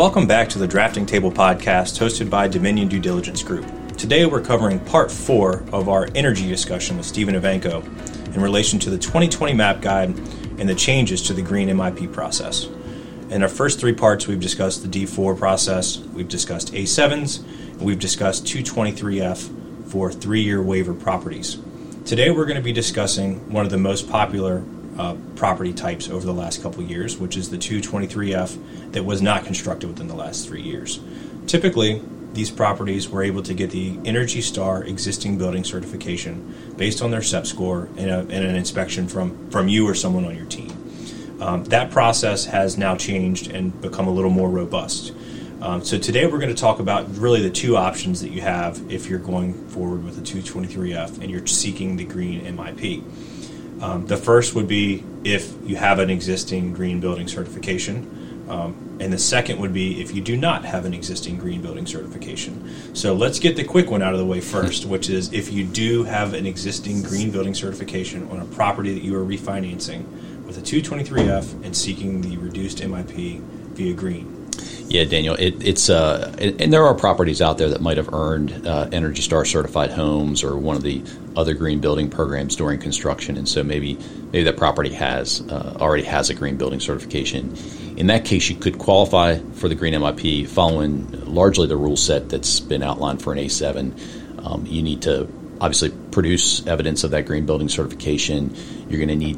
Welcome back to the Drafting Table podcast hosted by Dominion Due Diligence Group. Today we're covering part 4 of our energy discussion with Stephen Evanko in relation to the 2020 MAP Guide and the changes to the green MIP process. In our first 3 parts, we've discussed the D4 process, we've discussed A7s, and we've discussed 223F for 3-year waiver properties. Today we're going to be discussing one of the most popular property types over the last couple years, which is the 223F that was not constructed within the last 3 years. Typically, these properties were able to get the Energy Star existing building certification based on their SEP score and an inspection from you or someone on your team. That process has now changed and become a little more robust. So today we're going to talk about really the 2 options that you have if you're going forward with the 223F and you're seeking the green MIP. The first would be if you have an existing green building certification, and the second would be if you do not have an existing green building certification. So let's get the quick one out of the way first, which is if you do have an existing green building certification on a property that you are refinancing with a 223F and seeking the reduced MIP via green. Yeah, Daniel, it's and there are properties out there that might have earned Energy Star certified homes or one of the other green building programs during construction, and so maybe that property already has a green building certification. In that case, you could qualify for the green MIP following largely the rule set that's been outlined for an A7. You need to obviously produce evidence of that green building certification. You're going to need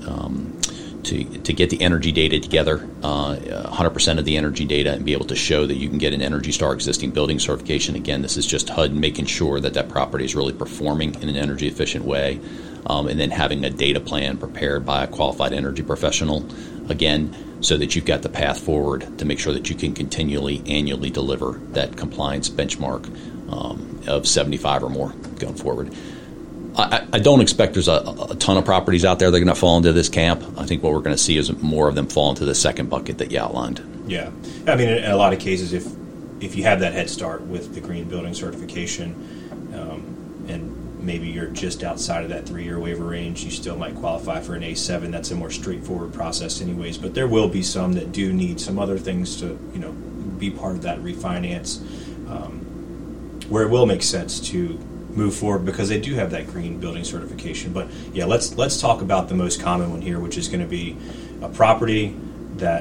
to get the energy data together, 100% of the energy data, and be able to show that you can get an Energy Star existing building certification. Again, this is just HUD making sure that property is really performing in an energy efficient way, and then having a data plan prepared by a qualified energy professional, again, so that you've got the path forward to make sure that you can continually, annually deliver that compliance benchmark of 75 or more going forward. I don't expect there's a ton of properties out there that are going to fall into this camp. I think what we're going to see is more of them fall into the second bucket that you outlined. Yeah. I mean, in a lot of cases, if you have that head start with the green building certification and maybe you're just outside of that 3-year waiver range, you still might qualify for an A7. That's a more straightforward process anyways. But there will be some that do need some other things to be part of that refinance where it will make sense to move forward because they do have that green building certification. But yeah, let's talk about the most common one here, which is going to be a property that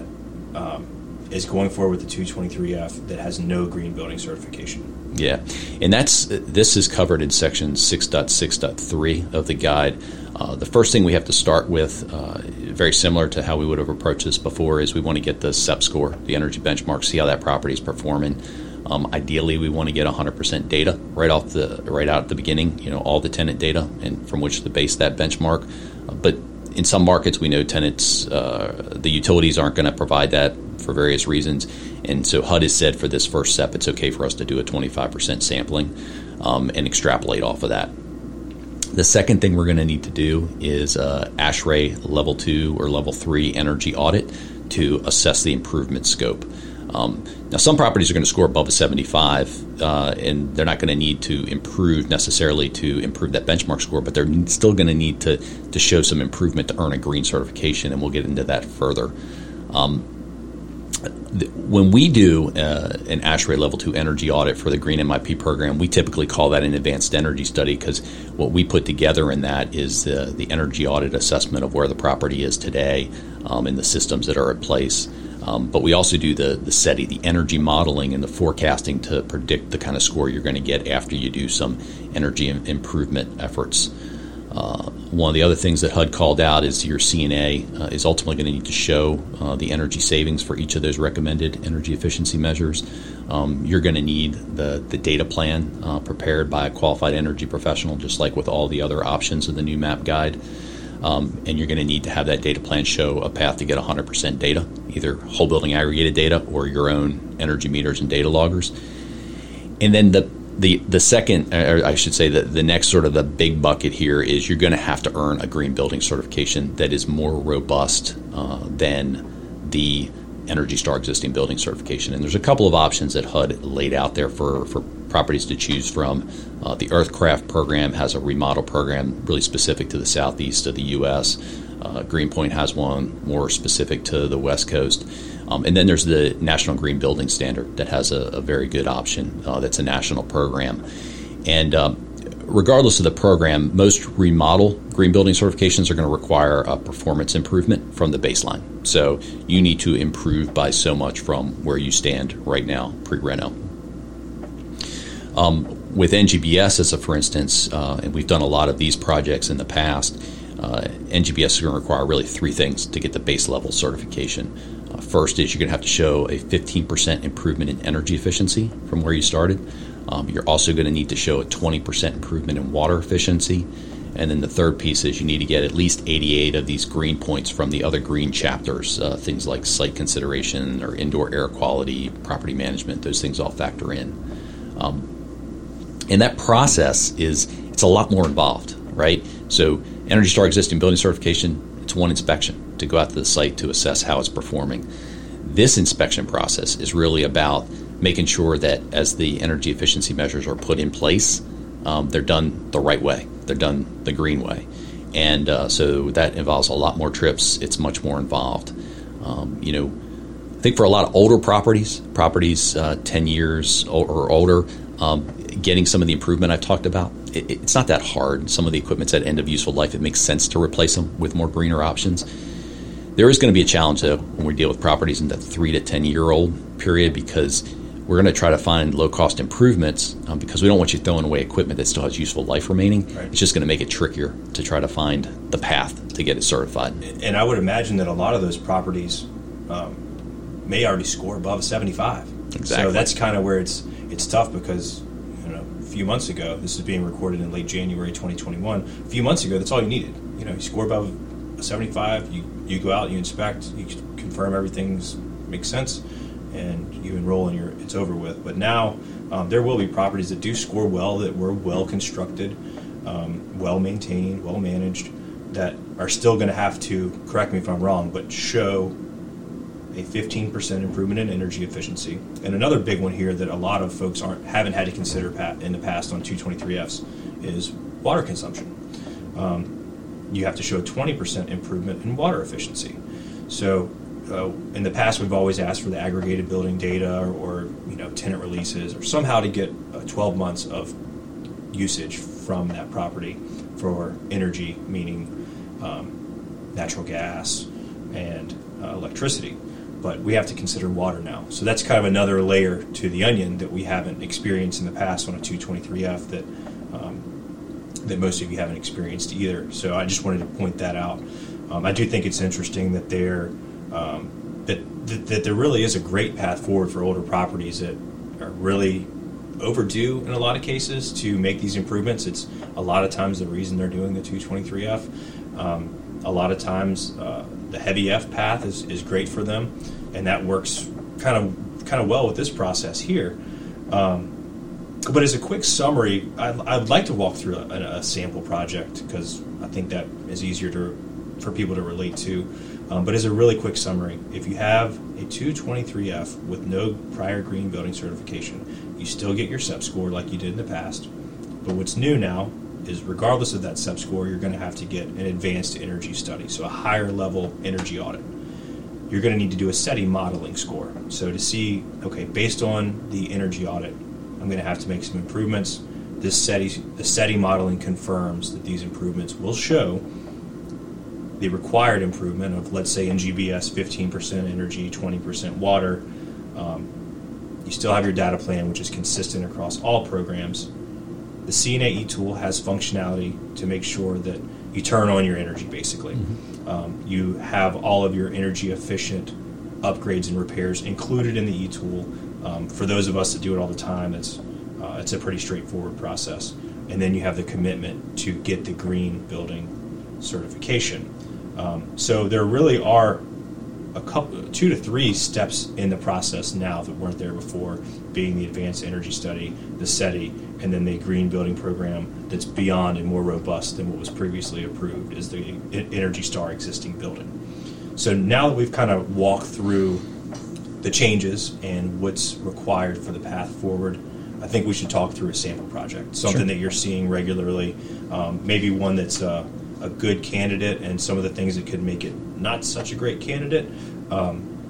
is going forward with the 223F that has no green building certification. Yeah, and this is covered in section 6.6.3 of the guide. The first thing we have to start with, very similar to how we would have approached this before, is we want to get the SEP score, the energy benchmark, see how that property is performing. Ideally, we want to get 100% data right out at the beginning, all the tenant data, and from which to base that benchmark. But in some markets, we know tenants, the utilities aren't going to provide that for various reasons, and so HUD has said for this first step, it's okay for us to do a 25% sampling and extrapolate off of that. The second thing we're going to need to do is ASHRAE Level 2 or Level 3 energy audit to assess the improvement scope. Now, some properties are going to score above a 75, and they're not going to need to improve necessarily to improve that benchmark score, but they're still going to need to show some improvement to earn a green certification, and we'll get into that further. When we do an ASHRAE Level 2 energy audit for the Green MIP program, we typically call that an advanced energy study because what we put together in that is the energy audit assessment of where the property is today and the systems that are in place. But we also do the SETI, the energy modeling and the forecasting to predict the kind of score you're going to get after you do some energy improvement efforts. One of the other things that HUD called out is your CNA is ultimately going to need to show the energy savings for each of those recommended energy efficiency measures. You're going to need the data plan prepared by a qualified energy professional, just like with all the other options in the new MAP guide. And you're going to need to have that data plan show a path to get 100% data, either whole building aggregated data or your own energy meters and data loggers. And then the second, or I should say the next sort of the big bucket here is you're going to have to earn a green building certification that is more robust than the Energy Star existing building certification. And there's a couple of options that HUD laid out there for properties to choose from. The Earthcraft program has a remodel program really specific to the southeast of the U.S. Greenpoint has one more specific to the West Coast. And then there's the National Green Building Standard that has a very good option. That's a national program. And regardless of the program, most remodel green building certifications are going to require a performance improvement from the baseline. So you need to improve by so much from where you stand right now, pre-reno. With NGBS, as a for instance, and we've done a lot of these projects in the past, NGBS is going to require really three things to get the base level certification. First is you're going to have to show a 15% improvement in energy efficiency from where you started. You're also going to need to show a 20% improvement in water efficiency. And then the third piece is you need to get at least 88 of these green points from the other green chapters, things like site consideration or indoor air quality, property management, those things all factor in. And that process it's a lot more involved, right? So Energy Star existing building certification, it's one inspection to go out to the site to assess how it's performing. This inspection process is really about making sure that as the energy efficiency measures are put in place, they're done the right way. They're done the green way. And so that involves a lot more trips. It's much more involved. I think for a lot of older properties 10 years or older, getting some of the improvement I've talked about, it's not that hard. Some of the equipment's at end of useful life. It makes sense to replace them with more greener options. There is going to be a challenge, though, when we deal with properties in that 3 to 10-year-old period, because we're going to try to find low-cost improvements because we don't want you throwing away equipment that still has useful life remaining. Right. It's just going to make it trickier to try to find the path to get it certified. And I would imagine that a lot of those properties may already score above 75. Exactly. So that's kind of where it's tough because a few months ago, this is being recorded in late January 2021. A few months ago, that's all you needed. You score above a 75, you go out, you inspect, you confirm everything makes sense, and you enroll and it's over with. But now there will be properties that do score well, that were well constructed, well maintained, well managed, that are still going to have to, correct me if I'm wrong, but show a 15% improvement in energy efficiency. And another big one here that a lot of folks haven't had to consider in the past on 223Fs is water consumption. You have to show a 20% improvement in water efficiency. So in the past, we've always asked for the aggregated building data or tenant releases or somehow to get 12 months of usage from that property for energy, meaning natural gas and electricity. But we have to consider water now. So that's kind of another layer to the onion that we haven't experienced in the past on a 223F that most of you haven't experienced either. So I just wanted to point that out. I do think it's interesting that that there really is a great path forward for older properties that are really overdue in a lot of cases to make these improvements. It's a lot of times the reason they're doing the 223F. A lot of times the heavy F path is great for them, and that works kind of well with this process here. But as a quick summary, I'd like to walk through a sample project because I think that is easier for people to relate to. But as a really quick summary, if you have a 223F with no prior green building certification, you still get your SEP score like you did in the past. But what's new now is regardless of that SEP score, you're going to have to get an advanced energy study, so a higher level energy audit. You're going to need to do a SETI modeling score. So to see, okay, based on the energy audit, I'm going to have to make some improvements. The SETI modeling confirms that these improvements will show the required improvement of, let's say, NGBS, 15% energy, 20% water. You still have your data plan, which is consistent across all programs. The CNAE tool has functionality to make sure that you turn on your energy, basically. Mm-hmm. You have all of your energy efficient upgrades and repairs included in the e-tool. For those of us that do it all the time, it's a pretty straightforward process. And then you have the commitment to get the green building certification. So there really are a couple, 2 to 3 steps in the process now that weren't there before, being the advanced energy study, the SETI, and then the green building program that's beyond and more robust than what was previously approved is the Energy Star existing building. So now that we've kind of walked through the changes and what's required for the path forward, I think we should talk through a sample project, something that you're seeing regularly, maybe one that's a good candidate and some of the things that could make it not such a great candidate.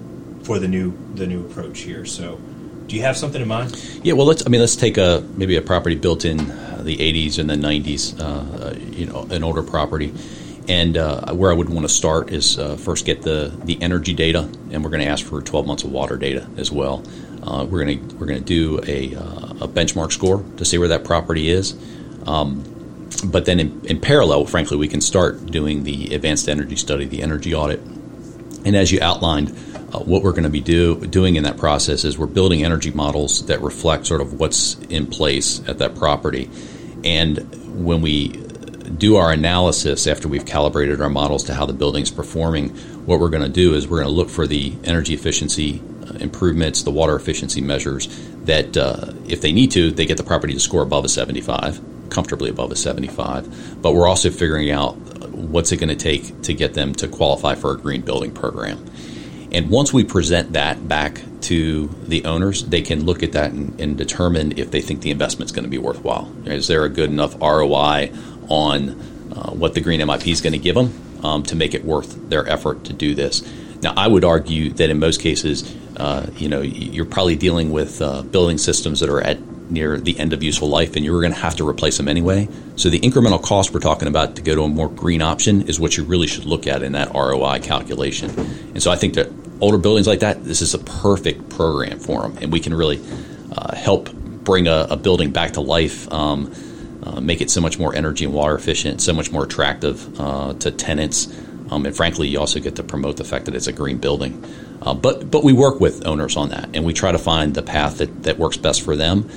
for the new approach here. So, do you have something in mind? Yeah, well, let's take maybe a property built in the 80s and the 90s, an older property, and where I would want to start is first get the energy data, and we're going to ask for 12 months of water data as well. We're going to do a benchmark score to see where that property is. But then in parallel, frankly, we can start doing the advanced energy study, the energy audit. And as you outlined, what we're going to be doing in that process is we're building energy models that reflect sort of what's in place at that property. And when we do our analysis after we've calibrated our models to how the building's performing, what we're going to do is we're going to look for the energy efficiency improvements, the water efficiency measures that if they need to, they get the property to score above a 75, comfortably above a 75. But we're also figuring out what's it going to take to get them to qualify for a green building program. And once we present that back to the owners, they can look at that and determine if they think the investment's going to be worthwhile. Is there a good enough ROI on what the green MIP is going to give them to make it worth their effort to do this? Now, I would argue that in most cases, you're probably dealing with building systems that are at near the end of useful life, and you're going to have to replace them anyway. So the incremental cost we're talking about to go to a more green option is what you really should look at in that ROI calculation. And so I think that older buildings like that, this is a perfect program for them, and we can really help bring a building back to life, make it so much more energy and water efficient, so much more attractive to tenants. And frankly, you also get to promote the fact that it's a green building. But we work with owners on that, and we try to find the path that works best for them.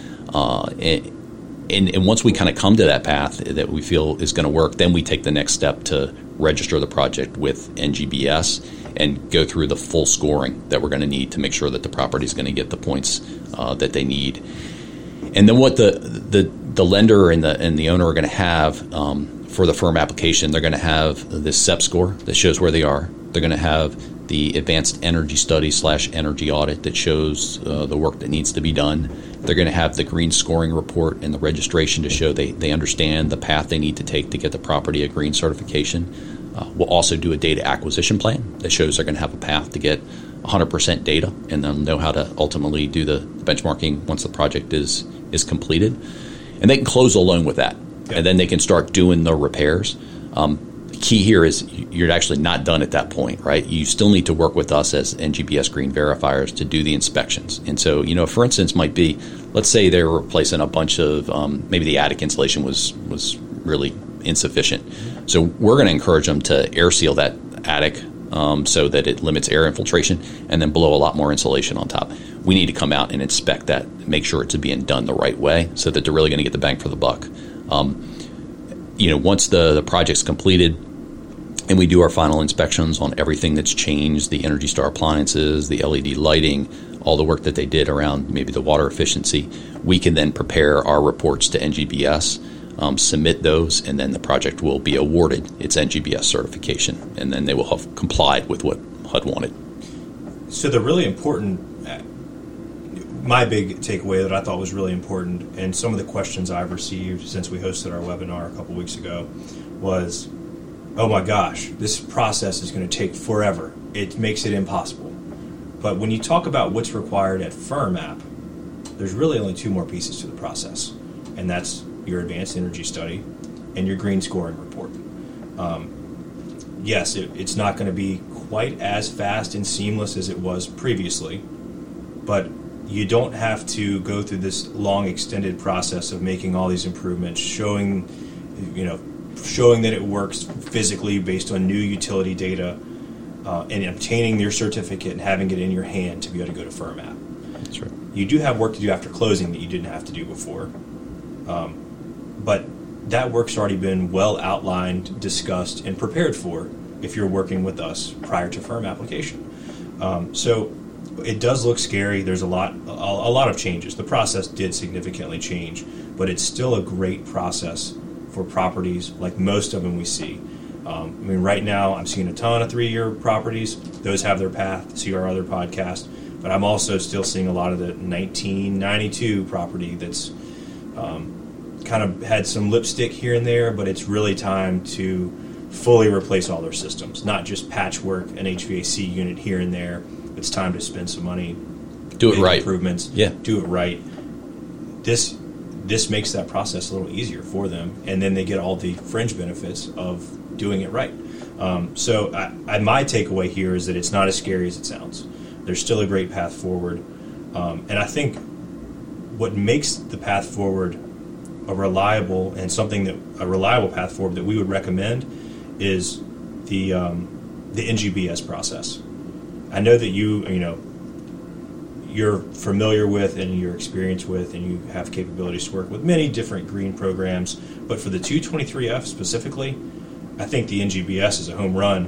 And once we kind of come to that path that we feel is going to work, then we take the next step to register the project with NGBS and go through the full scoring that we're going to need to make sure that the property is going to get the points that they need. And then what the lender and the owner are going to have for the firm application, they're going to have this SEP score that shows where they are. They're going to have the advanced energy study / energy audit that shows the work that needs to be done. They're going to have the green scoring report and the registration to show they understand the path they need to take to get the property a green certification. We'll also do a data acquisition plan that shows they're going to have a path to get 100% data, and they'll know how to ultimately do the benchmarking once the project is completed. And they can close a loan with that, and then they can start doing the repairs. The key here is you're actually not done at that point, right? You still need to work with us as NGBS Green verifiers to do the inspections. And so, for instance, might be, let's say they're replacing a bunch of, maybe the attic insulation was really insufficient. So we're going to encourage them to air seal that attic so that it limits air infiltration, and then blow a lot more insulation on top. We need to come out and inspect that, make sure it's being done the right way so that they're really going to get the bang for the buck. Once the project's completed and we do our final inspections on everything that's changed, the Energy Star appliances, the LED lighting, all the work that they did around maybe the water efficiency, we can then prepare our reports to NGBS, submit those, and then the project will be awarded its NGBS certification, and then they will have complied with what HUD wanted. So the really important, my big takeaway that I thought was really important, and some of the questions I've received since we hosted our webinar a couple weeks ago, was, oh my gosh, this process is going to take forever. It makes it impossible. But when you talk about what's required at FirmApp, there's really only two more pieces to the process, and that's your advanced energy study and your green scoring report. Yes, it's not going to be quite as fast and seamless as it was previously, but you don't have to go through this long extended process of making all these improvements, showing that it works physically based on new utility data, and obtaining your certificate and having it in your hand to be able to go to FirmApp. That's right. You do have work to do after closing that you didn't have to do before. But that work's already been well outlined, discussed, and prepared for if you're working with us prior to firm application. So it does look scary. There's a lot of changes. The process did significantly change, but it's still a great process for properties like most of them we see. Right now I'm seeing a ton of 3-year properties. Those have their path. See our other podcast. But I'm also still seeing a lot of the 1992 property that's kind of had some lipstick here and there, but it's really time to fully replace all their systems, not just patchwork an HVAC unit here and there. it's time to spend some money, do it make right, improvements, do it right. This makes that process a little easier for them, and then they get all the fringe benefits of doing it right. So my takeaway here is that it's not as scary as it sounds. There's still a great path forward, and I think what makes the path forward a reliable path forward that we would recommend is the NGBS process. I know that you're familiar with and you're experienced with and you have capabilities to work with many different green programs, but for the 223F specifically, I think the NGBS is a home run.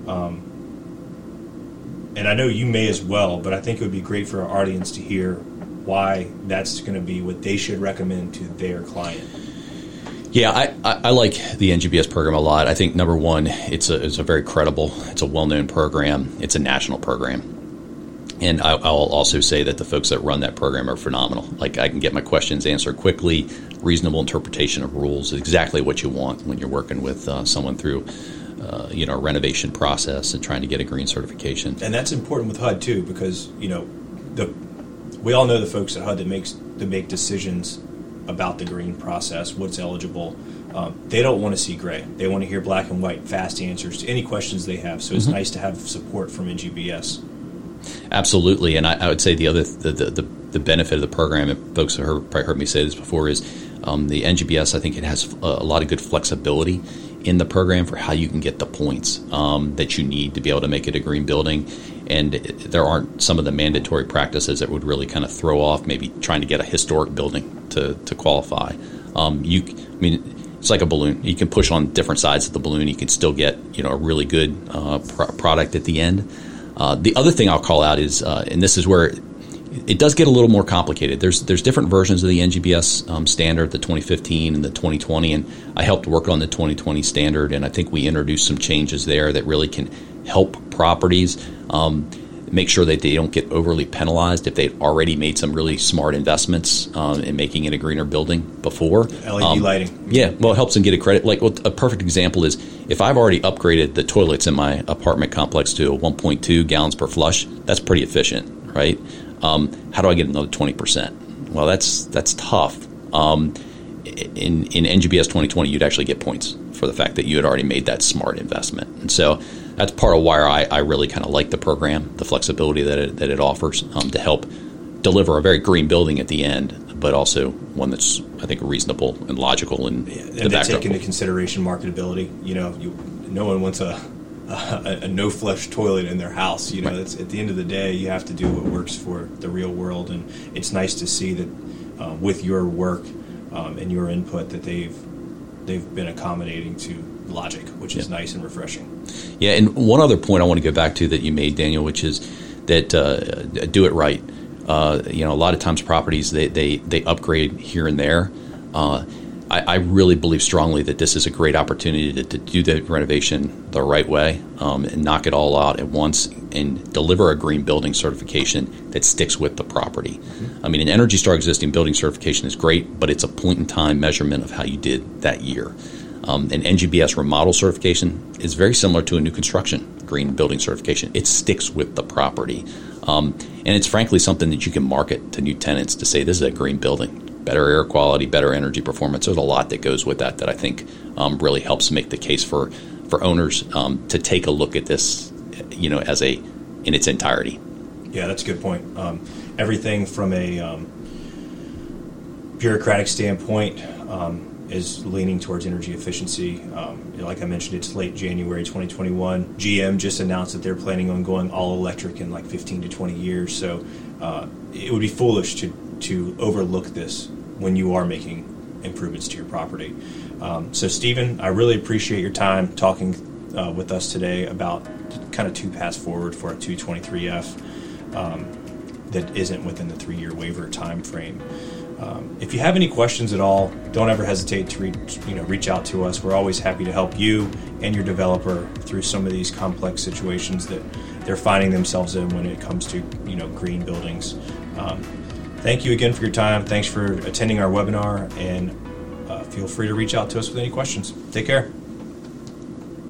And I know you may as well, but I think it would be great for our audience to hear why that's going to be what they should recommend to their client. Yeah, I like the NGBS program a lot. I think, number one, it's a very credible, it's a well-known program, it's a national program. And I'll also say that the folks that run that program are phenomenal. Like, I can get my questions answered quickly, reasonable interpretation of rules, exactly what you want when you're working with someone through a renovation process and trying to get a green certification. And that's important with HUD too, because we all know the folks at HUD that make decisions about the green process, what's eligible. They don't want to see gray. They want to hear black and white, fast answers to any questions they have. So it's nice to have support from NGBS. Absolutely, and I would say the benefit of the program, and folks have probably heard me say this before, is the NGBS. I think it has a lot of good flexibility in the program for how you can get the points that you need to be able to make it a green building. And there aren't some of the mandatory practices that would really kind of throw off maybe trying to get a historic building to qualify. It's like a balloon. You can push on different sides of the balloon. You can still get a really good product at the end. The other thing I'll call out is, and this is where it does get a little more complicated. There's different versions of the NGBS standard, the 2015 and the 2020, and I helped work on the 2020 standard, and I think we introduced some changes there that really can help properties make sure that they don't get overly penalized if they've already made some really smart investments in making it a greener building before. LED lighting. Yeah, well, it helps them get a credit. Like, a perfect example is if I've already upgraded the toilets in my apartment complex to a 1.2 gallons per flush, that's pretty efficient, right? How do I get another 20%? Well, that's tough. In NGBS 2020, you'd actually get points for the fact that you had already made that smart investment. And so that's part of why I really kind of like the program, the flexibility that it offers to help deliver a very green building at the end, but also one that's, I think, reasonable and logical. And they take into consideration marketability. No one wants a no-flush toilet in their house. Right. It's, at the end of the day, you have to do what works for the real world. And it's nice to see that with your work and your input that they've been accommodating to logic, which is nice and refreshing. Yeah, and one other point I want to go back to that you made, Daniel, which is that do it right. A lot of times properties, they upgrade here and there. I really believe strongly that this is a great opportunity to do the renovation the right way and knock it all out at once and deliver a green building certification that sticks with the property. Mm-hmm. I mean, an Energy Star existing building certification is great, but it's a point-in-time measurement of how you did that year. An NGBS remodel certification is very similar to a new construction green building certification. It sticks with the property. And it's frankly something that you can market to new tenants to say, this is a green building. Better air quality, better energy performance. There's a lot that goes with that I think really helps make the case for owners to take a look at this, in its entirety. Yeah, that's a good point. Everything from a bureaucratic standpoint is leaning towards energy efficiency. Like I mentioned, it's late January 2021. GM just announced that they're planning on going all electric in like 15 to 20 years. So it would be foolish to overlook this when you are making improvements to your property. So, Stephen, I really appreciate your time talking with us today about kind of two paths forward for a 223F that isn't within the 3-year waiver time frame. If you have any questions at all, don't ever hesitate to reach out to us. We're always happy to help you and your developer through some of these complex situations that they're finding themselves in when it comes to green buildings. Thank you again for your time. Thanks for attending our webinar, and feel free to reach out to us with any questions. Take care.